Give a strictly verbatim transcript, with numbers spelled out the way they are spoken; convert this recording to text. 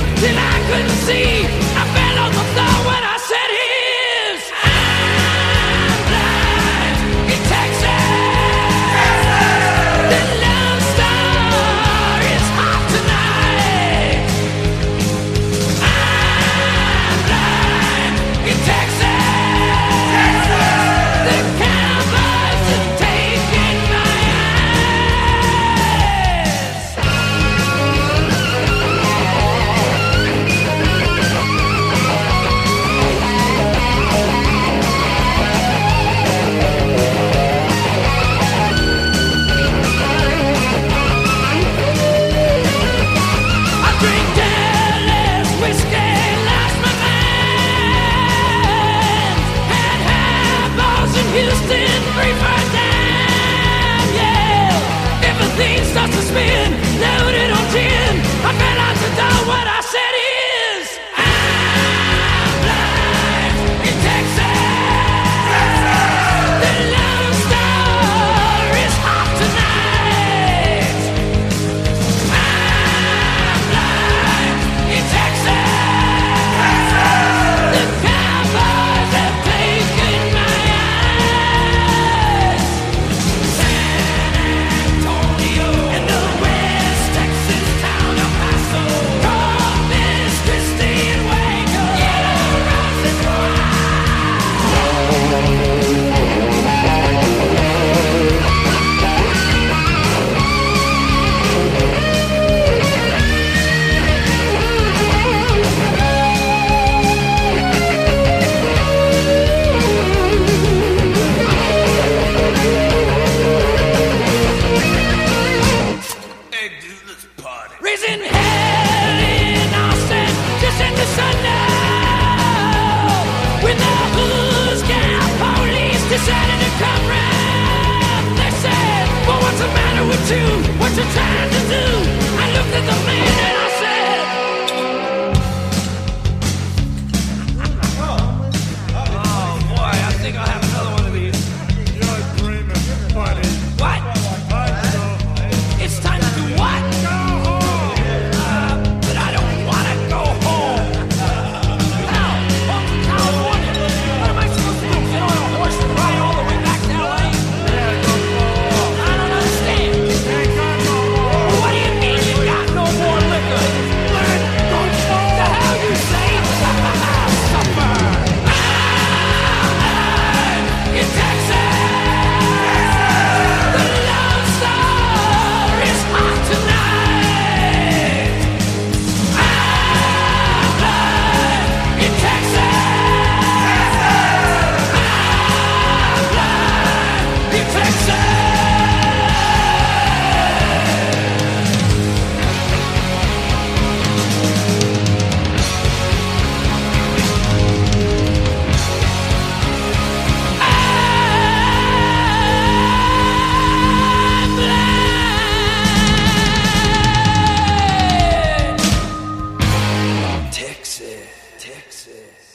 till I couldn't see. I fell on the floor when I said his. I'm blind in Texas. The Lone Star is hot tonight. I'm blind in Texas. The cowboys have taken my eyes. I drink Dallas whiskey, lost my mind. Had highballs in Houston, free for a dime, yeah. Everything starts to spin, loaded on gin. I fell out the door, what I said is, I'm blind in Texas. The Lone Star is hot tonight. I'm blind in Texas. The cowboys have taken my eyes. San Antonio and the West Texas town El Paso, Corpus Christi and Waco, Yellow Roses Hey, dude, let's party. raising hell in Austin, just in the sun now. When the Who's Gal police decided to come round, they said, well, what's the matter with you? What you trying to do? I looked at the man and I said, oh boy, I think I'll have another one of these. You're dreaming, buddy. What? Time to go home. It's time to do what? Go home. Uh, but I don't want to go home. How? Home to California. What am I supposed to do? Get on a horse and ride all the way back to L A? Yeah, go home. I don't understand. Hey, go home. What do you mean you got no more liquor? Let go home. The hell you say? Suffer. I'm in Texas. The Lone Star is hot tonight. I'm blind in Texas. I'm blind in Texas. I'm blind. Texas, Texas.